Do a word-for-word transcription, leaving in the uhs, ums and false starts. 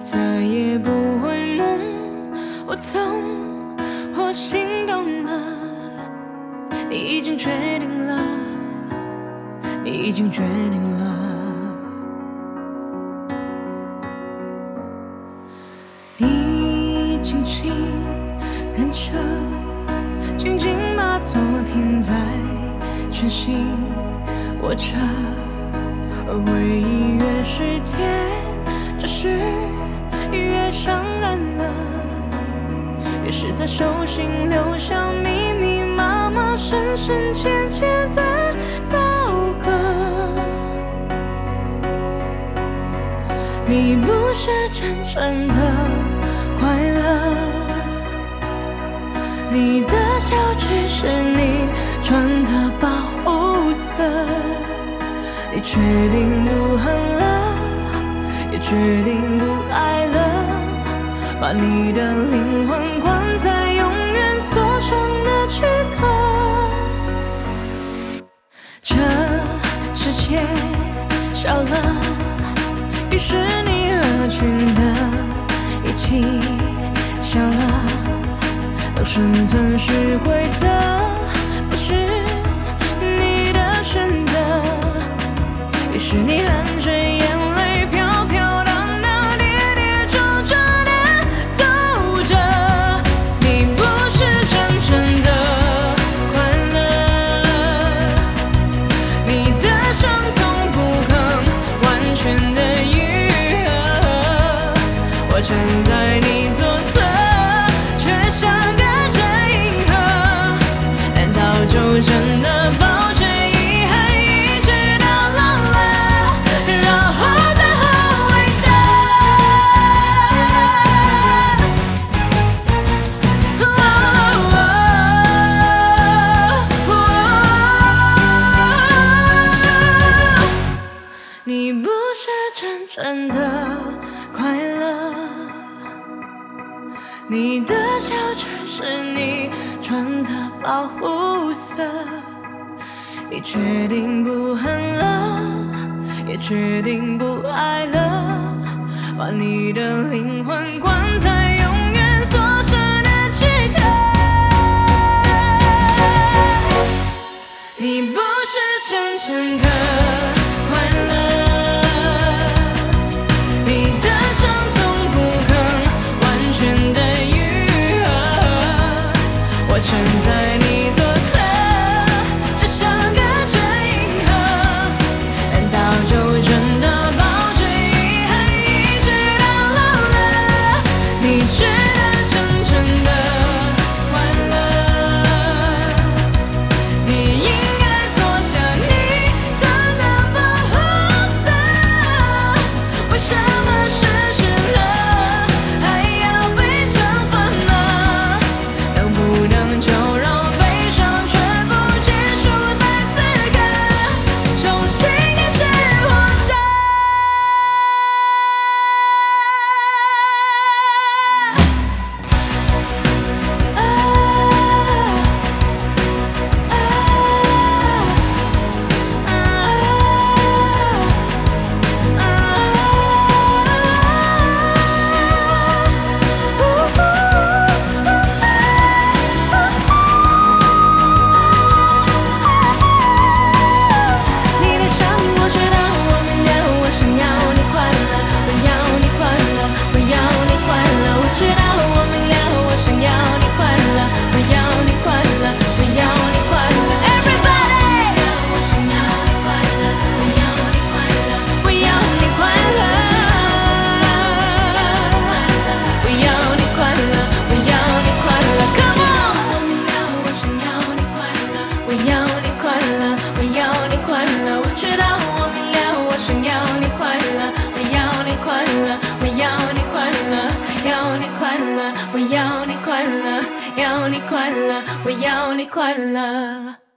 再也不会梦。我懂，我心动了，你已经决定了，你已经决定了。你轻轻认车，紧紧把昨天在全心握着。回忆越是甜，这事越伤人了，越是在手心留下密密麻麻、深深浅浅的刀割。你不是真正的快乐，你的笑只是你穿的保护色。你决定不恨了，也决定不爱了，把你的灵魂关在永远锁上的躯壳。这世界少了于是你合群的一起笑了。当生存是规则，不是你的选择，于是你含着眼泪飘飘荡荡跌跌撞撞地走着。你不是真正的快乐，你的伤从不肯完全的愈合。我站在你左侧，却像隔着银河，难道就真的抱着遗憾一直到老了，然后再后悔着？你不是真正的快乐，你的笑只是你穿的保护色。你决定不恨了，也决定不爱了，把你的灵魂关在永远锁上的躯壳。你不是真正的快乐，你的伤从不肯完全的愈合。我站在你左侧，就像隔着银河，难道就真的抱着遗憾一直到老了？你觉得真正的快乐，你应该脱下你穿的保护色。为什么失去了还要被惩罚呢？能不能就让悲伤全部结束在此刻，重新开始活着？啊啊啊你的伤我知道，我明了，我想要你快乐，我要你快乐，我要你快乐。我知道，我明了，我想要你快乐，我要你快乐，我要你快乐。Everybody，我想要你快乐，我要你快乐，我要你快乐，我要你快乐，我要你快乐。Come on，我明了，我想要你快乐，我要你快乐，我要你快乐。我知道，我明了，我想要你快乐，我要你快乐，我要你快乐，要你快乐，我要你快乐，要你快乐，我要你快乐。